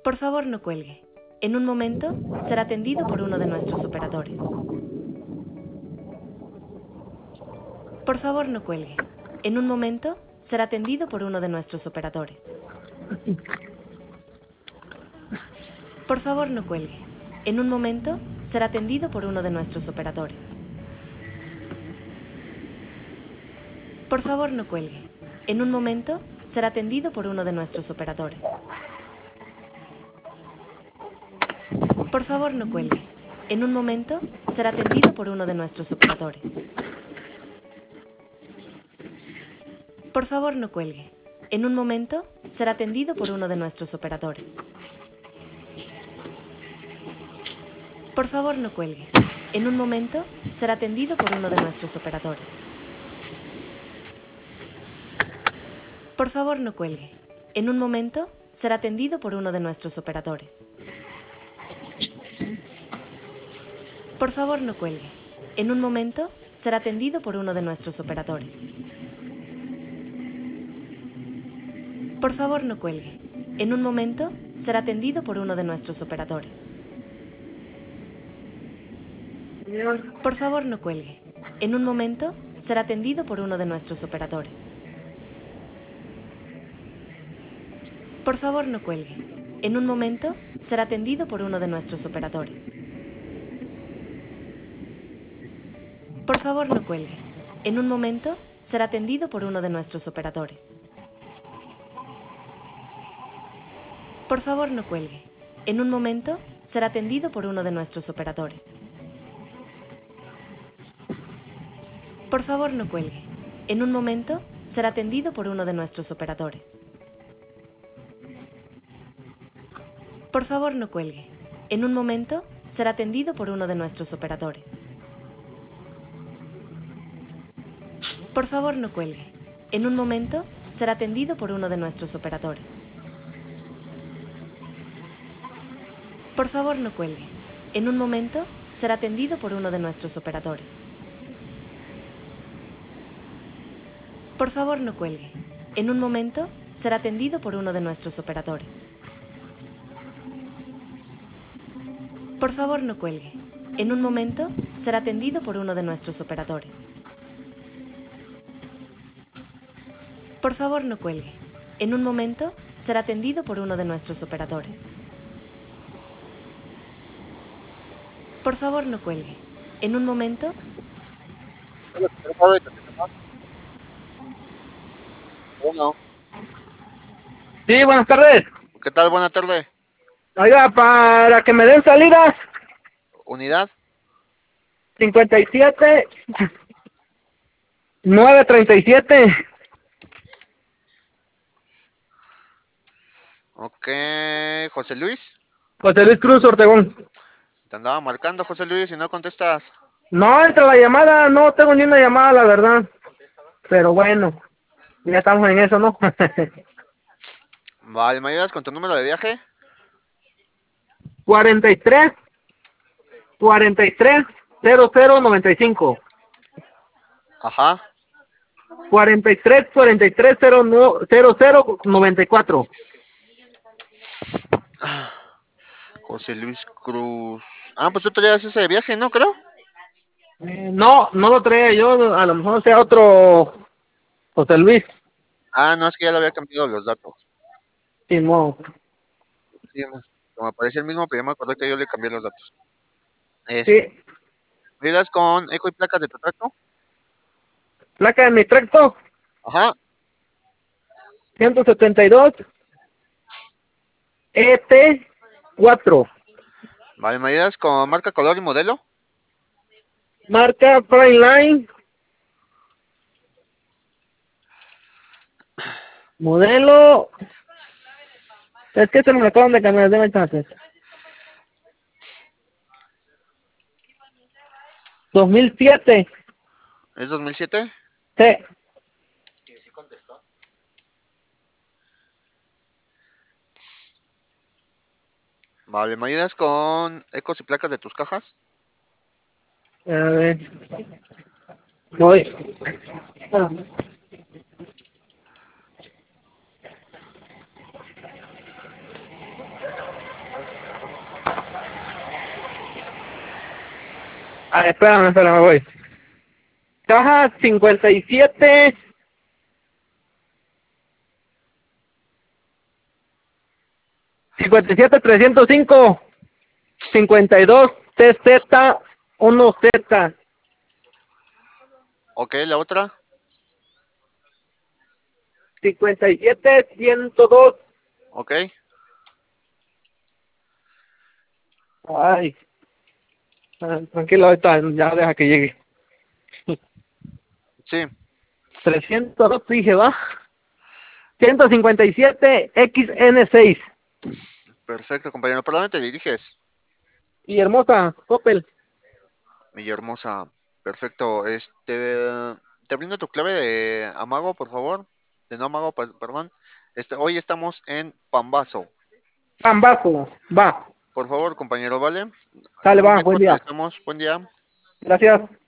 Por favor, no cuelgue. En un momento será atendido por uno de nuestros operadores. Por favor, no cuelgue. En un momento será atendido por uno de nuestros operadores. Por favor, no cuelgue. En un momento será atendido por uno de nuestros operadores. Por favor, no cuelgue. En un momento será atendido por uno de nuestros operadores. Por favor, no cuelgue. En un momento será atendido por uno de nuestros operadores. Por favor, no cuelgue. En un momento será atendido por uno de nuestros operadores. Por favor, no cuelgue. En un momento será atendido por uno de nuestros operadores. Por favor, no cuelgue. En un momento será atendido por uno de nuestros operadores. Por favor, no cuelgue. En un momento será atendido por uno de nuestros operadores. Por favor, no cuelgue. En un momento será atendido por uno de nuestros operadores. Por favor, no cuelgue. En un momento será atendido por uno de nuestros operadores. Por favor, no cuelgue. En un momento será atendido por uno de nuestros operadores. Por favor, no cuelgue. En un momento será atendido por uno de nuestros operadores. Por favor, no cuelgue. En un momento será atendido por uno de nuestros operadores. Por favor, no cuelgue. En un momento será atendido por uno de nuestros operadores. Por favor, no cuelgue. En un momento será atendido por uno de nuestros operadores. Por favor, no cuelgue. En un momento será atendido por uno de nuestros operadores. Por favor, no cuelgue. En un momento será atendido por uno de nuestros operadores. Por favor, no cuelgue. En un momento será atendido por uno de nuestros operadores. Por favor, no cuelgue. En un momento será atendido por uno de nuestros operadores. Por favor, no cuelgue. En un momento será atendido por uno de nuestros operadores. Por favor, no cuelgue. En un momento. Bueno, Sí, buenas tardes. ¿qué tal? Buena tarde. Oiga, para que me den salida, ¿Unidad? 57 937. Ok, José Luis. José Luis Cruz Ortegón. Te andaba marcando, José Luis, y no contestas. No entra la llamada, no tengo ni una llamada, la verdad. Pero bueno, ya estamos en eso, ¿no? Vale, ¿me ayudas con tu número de viaje? 43 43 0095. Ajá. 43 43 0094. José Luis Cruz. Ah, pues tú traías ese viaje, ¿no? Creo. No, no lo traía yo, a lo mejor sea otro José Luis. Ah, no, es que ya le había cambiado los datos. Sí, no. Sí, no, como aparecía el mismo, pero ya me acordé que yo le cambié los datos. Sí, ¿Me ayudas con eco y placas de tu tracto? placa de mi tracto, Ajá. 172 ET4, Vale, ¿me ayudas con marca, color y modelo? marca Primeline, modelo, es que se me acaban de cambiar de mensajes. 2007, ¿Es 2007? sí, Vale, ¿me ayudas con ecos y placas de tus cajas? a ver, voy. Espérame, voy. Caja 57. 57-305. 52 TZ 1Z. Ok, la otra. 57-102. Ok. Ay, tranquilo, ahorita ya deja que llegue. Sí. 302 dije, va. 157 XN6. Perfecto, compañero. ¿Por dónde te diriges? Y hermosa, Opel. Mi hermosa. Perfecto. Te brindo tu clave de Amago, por favor. De no Amago, perdón. Hoy estamos en Pambazo. Pambazo, va. Por favor, compañero, ¿vale? Dale, va, buen Luego te día. estamos. Buen día. Gracias.